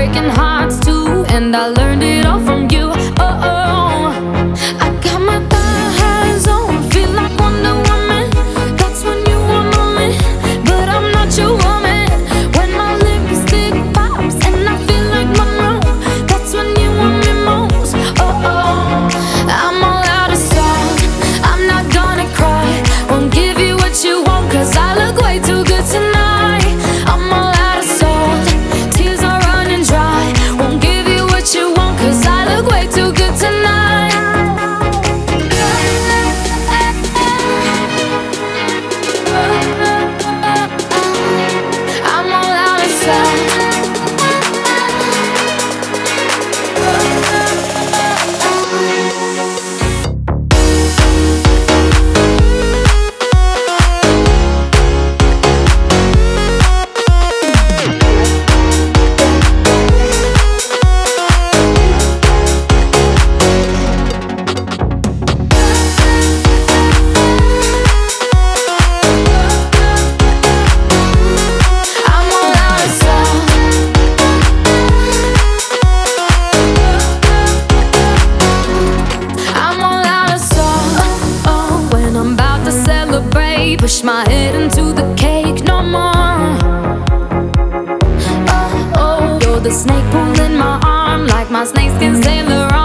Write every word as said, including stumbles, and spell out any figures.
breaking hearts too, and I learned it all from you. Oh, oh. I got my thigh highs on, feel like Wonder Woman. That's when you want me, but I'm not your woman. When my lipstick pops and I feel like Monroe, that's when you want me most. Oh, oh. I'm all out of song, I'm not gonna cry. Won't give you what you want, cause I look way too good tonight. I'm all out of salt, tears are running dry. Won't give you what you want, cause I look way too good tonight. I'm all out of salt. Push my head into the cake no more. Oh, oh, you're the snake pulling my arm, like my snakeskin Saint Laurent.